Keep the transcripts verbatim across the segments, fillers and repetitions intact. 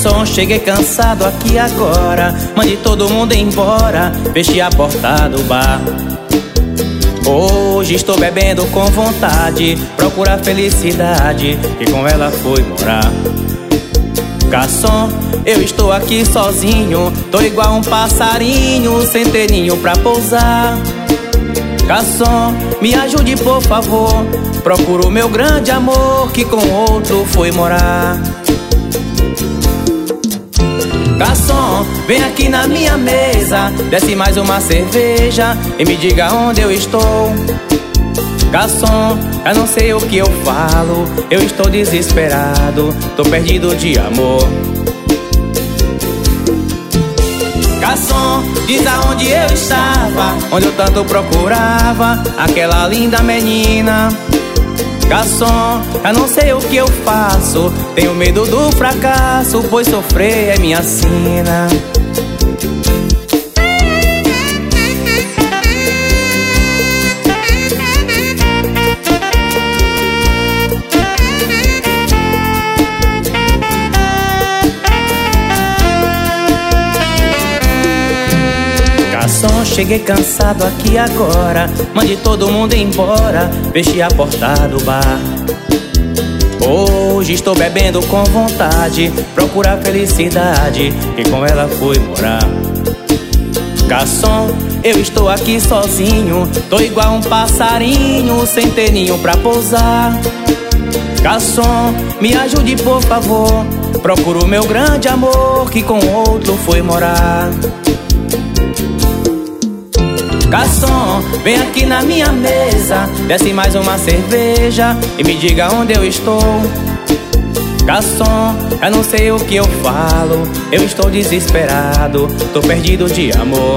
Garçom, cheguei cansado aqui agora, mande todo mundo embora, feche a porta do bar. Hoje estou bebendo com vontade, procura a felicidade que com ela foi morar. Garçom, eu estou aqui sozinho, tô igual um passarinho sem ter ninho pra pousar. Garçom, me ajude por favor, procuro meu grande amor que com outro foi morar. Garçom, vem aqui na minha mesa, desce mais uma cerveja e me diga onde eu estou. Garçom, eu não sei o que eu falo, eu estou desesperado, tô perdido de amor. Garçom, diz aonde eu estava, onde eu tanto procurava aquela linda menina. Garçom, eu não sei o que eu faço, tenho medo do fracasso, pois sofrer é minha sina. Garçom, cheguei cansado aqui agora, mande todo mundo embora, feche a porta do bar. Hoje estou bebendo com vontade, procura a felicidade que com ela foi morar. Garçom, eu estou aqui sozinho, tô igual um passarinho sem ter ninho pra pousar. Garçom, me ajude por favor, procuro meu grande amor que com outro foi morar. Garçom, vem aqui na minha mesa, desce mais uma cerveja e me diga onde eu estou. Garçom, eu não sei o que eu falo, eu estou desesperado, tô perdido de amor.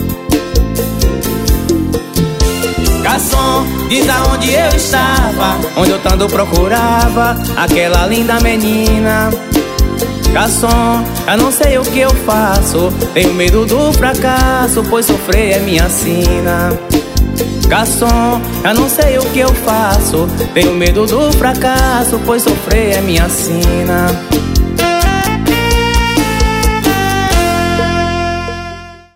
Garçom, diz aonde eu estava, onde eu tanto procurava aquela linda menina. Garçom, eu não sei o que eu faço, tenho medo do fracasso, pois sofrer é minha sina. Garçom, eu não sei o que eu faço, tenho medo do fracasso, pois sofrer é minha sina.